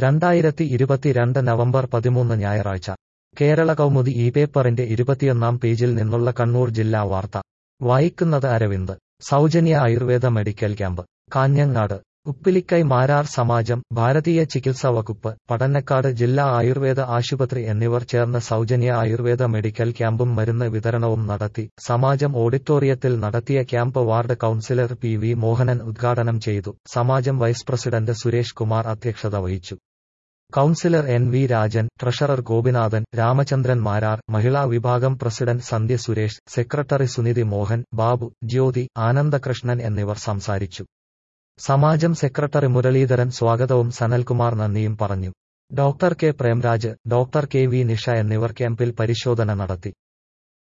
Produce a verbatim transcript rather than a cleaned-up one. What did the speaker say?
രണ്ടായിരത്തി ഇരുപത്തിരണ്ട് നവംബർ പതിമൂന്ന് ഞായറാഴ്ച കേരള കൗമുദി ഈ പേപ്പറിന്റെ ഇരുപത്തിയൊന്നാം പേജിൽ നിന്നുള്ള കണ്ണൂർ ജില്ലാ വാർത്ത വായിക്കുന്നത് അരവിന്ദ്. സൗജന്യ ആയുർവേദ മെഡിക്കൽ ക്യാമ്പ് കാഞ്ഞങ്ങാട്. ഉപ്പിലിക്കൈ മാരാർ സമാജം, ഭാരതീയ ചികിത്സാ വകുപ്പ്, പടന്നക്കാട് ജില്ലാ ആയുർവേദ ആശുപത്രി എന്നിവർ ചേർന്ന് സൗജന്യ ആയുർവേദ മെഡിക്കൽ ക്യാമ്പും മരുന്ന് വിതരണവും നടത്തി. സമാജം ഓഡിറ്റോറിയത്തിൽ നടത്തിയ camp ward councillor P V Mohanan ഉദ്ഘാടനം ചെയ്തു. സമാജം വൈസ് പ്രസിഡന്റ് സുരേഷ് കുമാർ അധ്യക്ഷത വഹിച്ചു. Councillor N V Rajan, treasurer Gopinathan, Ramachandran Marar, മഹിളാ വിഭാഗം പ്രസിഡന്റ് സന്ധ്യ സുരേഷ്, സെക്രട്ടറി സുനിധി മോഹൻ, ബാബു, ജ്യോതി, ആനന്ദകൃഷ്ണൻ എന്നിവർ സംസാരിച്ചു. സമാജം സെക്രട്ടറി മുരളീധരൻ സ്വാഗതവും സനൽകുമാർ നന്ദിയും പറഞ്ഞു. Doctor K Premraj, doctor K V Nisha എന്നിവർ ക്യാമ്പിൽ പരിശോധന നടത്തി.